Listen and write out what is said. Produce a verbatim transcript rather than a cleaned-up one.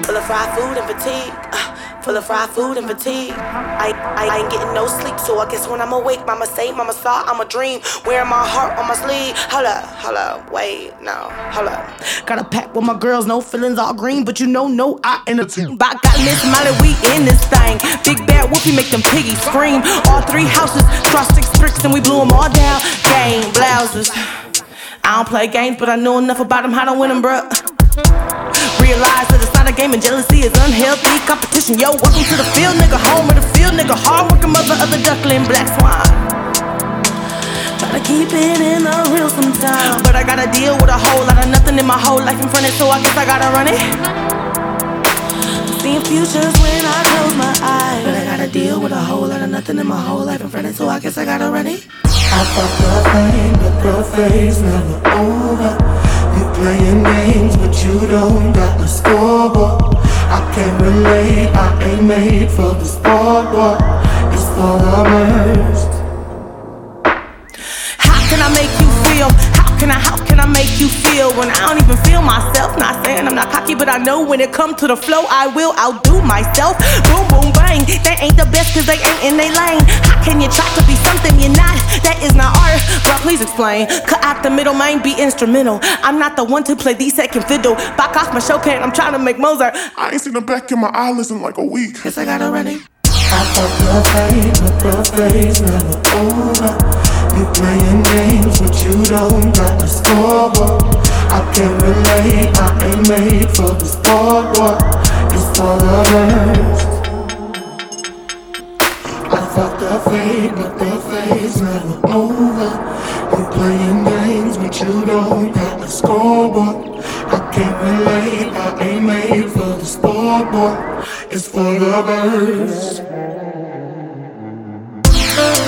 Full of fried food and fatigue. Uh, full of fried food and fatigue. I, I, I ain't getting no sleep, so I guess when I'm awake, mama say, mama saw, I'm a dream. Wearing my heart on my sleeve. Hold up, hold up, wait, no, hold up. Got a pack with my girls, no feelings, all green, but you know, no, I in the team. But I got Miss Molly, we in this thing. Big bad whoopie make them piggies scream. All three houses, cross six bricks, and we blew them all down. Game blouses. I don't play games, but I know enough about them how to win them, bruh. Realize that it's not a game and jealousy is unhealthy competition. Yo, welcome to the field, nigga, home of the field, nigga, hard working mother of the duckling, black swan. Try to keep it in the real sometimes, but I gotta deal with a whole lot of nothing in my whole life in front of it, so I guess I gotta run it. Seeing futures when I close my eyes, but I gotta deal with a whole lot of nothing in my whole life in front of it, so I guess I gotta run it. I fucked the thing, but the phase never over. You playing games, but you don't got the scoreboard. I can't relate, I ain't made for the sport, boy. It's for the birds. How can I make you feel? How can I, how can I make you feel when I don't even feel myself? Not saying I'm not cocky, but I know when it comes to the flow, I will outdo myself. Boom, boom, bang. They ain't the best cause they ain't in they lane. How can you try to be something you're not? That is not art. Bro, please explain. Cut out the middle, man, be instrumental. I'm not the one to play the second fiddle. Back off my Chopin, I'm trying to make Mozart. I ain't seen the back of my eyelids in like a week. Guess I gotta run it. I fucked the thing, but the phase never over. You playing games, but you don't got the scoreboard. I can't relate, I ain't made for the sport, boy. It's for the birds. I fucked the fade, but the phase never over. You playing games, but you don't got the scoreboard. I can't relate, I ain't made for the sport, boy. It's for the birds.